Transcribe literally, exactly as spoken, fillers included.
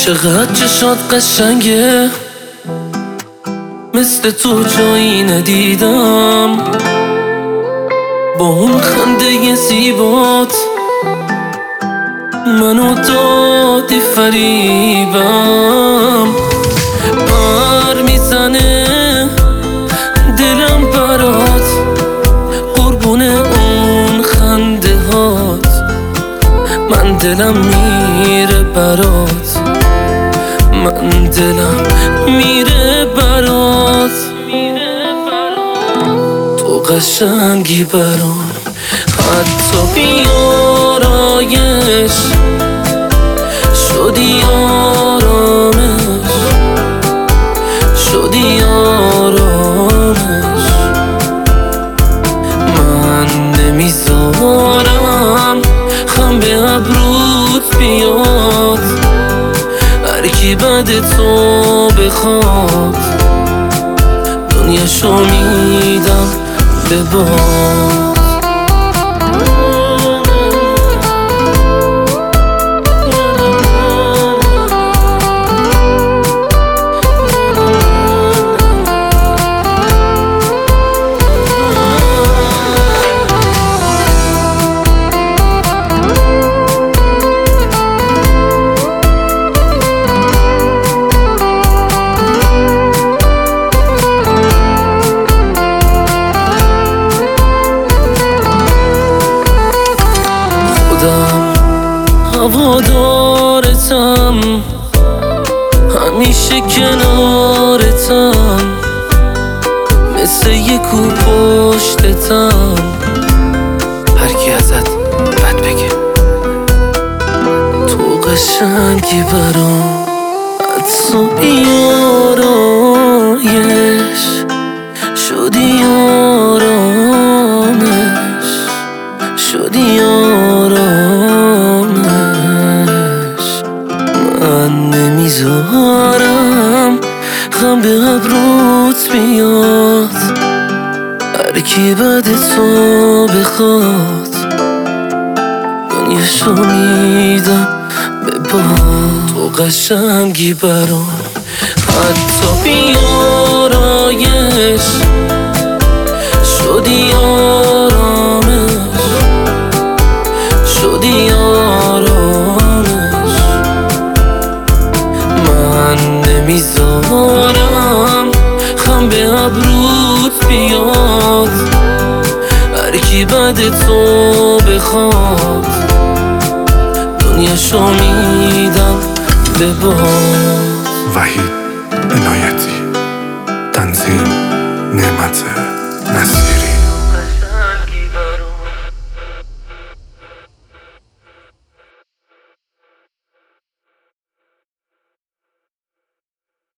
چقدر چشات قشنگه، مثل تو جایی ندیدم. با اون خنده زیبات منو دادی فریبم. پر میزنه دلم برات، قربون اون خنده هات. من دلم میره برات، من دلم میره برات. تو قشنگی برام، حتی بیارایش شدی آرامش، شدی آرامش. من نمیذارم خم به ابروت بیاد، هرکی بد تو بخواد دنیاشو میدم به باد. هوادارتم، همیشه کنارتم، مثل یه کو پشتتم. هرکی ازت بد بگه تو قشنگی برام، حتی بیارایش شدی آرامش، شدی آرامش. من نمیذارم خم به ابروت بیاد، هرکی بد تو بخواد دنیاشو میدم به باد. تو قشنگی برام، حتی بیارایش شدی آرامش، شدی آرامش. من نمیذارم خم به ابروت بیاد، هرکی بد تو بخواد دنیاشو میدم به باد. وحید عنایت.